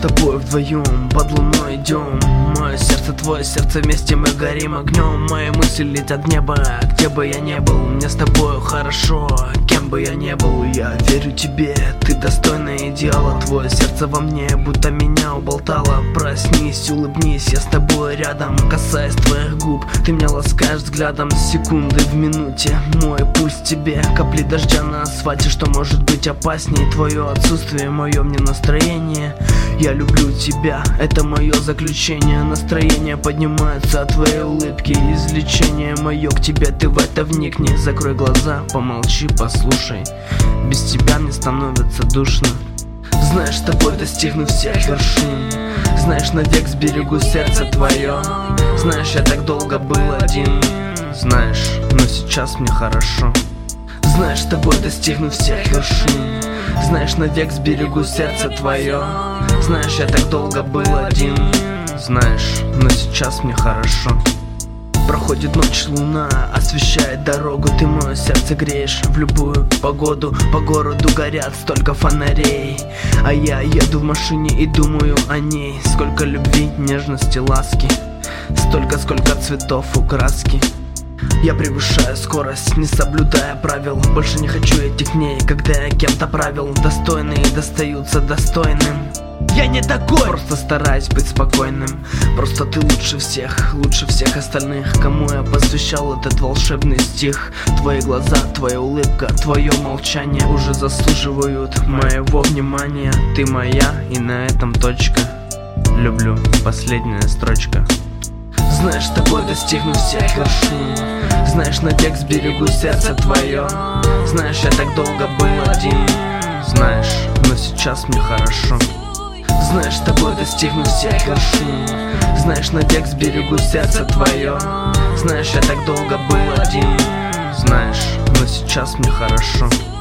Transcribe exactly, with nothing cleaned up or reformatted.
тобой вдвоем под луной идем. Мое сердце, твое сердце, вместе мы горим огнем. Мои мысли летят в небо, где бы я не был, мне с тобою хорошо. Кем бы я не был, я верю тебе, ты достойна идеала. Твое сердце во мне, будто меня уболтало. Проснись, улыбнись, я с тобой рядом. Касаясь твоих губ, ты меня ласкаешь взглядом. Секунды в минуте, мой пульс тебе. Капли дождя на асфальте, что может быть опаснее? Твое отсутствие, мое мне настроение. Я люблю тебя, это мое заключение. Настроение поднимается от твоей улыбки. Излечение мое к тебе, ты в это вникни. Закрой глаза, помолчи, послушай. Без тебя мне становится душно. Знаешь, с тобой достигну всех вершин. Знаешь, навек сберегу сердце твое. Знаешь, я так долго был один. Знаешь, но сейчас мне хорошо. Знаешь, с тобой достигну всех вершин. Знаешь, навек сберегу сердце твое. Знаешь, я так долго был один. Знаешь, но сейчас мне хорошо. Проходит ночь, луна освещает дорогу. Ты мое сердце греешь в любую погоду. По городу горят столько фонарей, а я еду в машине и думаю о ней. Сколько любви, нежности, ласки. Столько, сколько цветов у краски. Я превышаю скорость, не соблюдая правил. Больше не хочу этих дней, когда я кем-то правил. Достойные достаются достойным. Я не такой, просто стараюсь быть спокойным. Просто ты лучше всех, лучше всех остальных, кому я посвящал этот волшебный стих. Твои глаза, твоя улыбка, твое молчание уже заслуживают моего внимания. Ты моя, и на этом точка. Люблю, последняя строчка. Знаешь, с тобой достигну всех вершин. Знаешь, навек сберегу сердце твое. Знаешь, я так долго был один. Знаешь, но сейчас мне хорошо. Знаешь, с тобой достигну всех вершин. Знаешь, навек сберегу сердце твое. Знаешь, я так долго был один. Знаешь, но сейчас мне хорошо.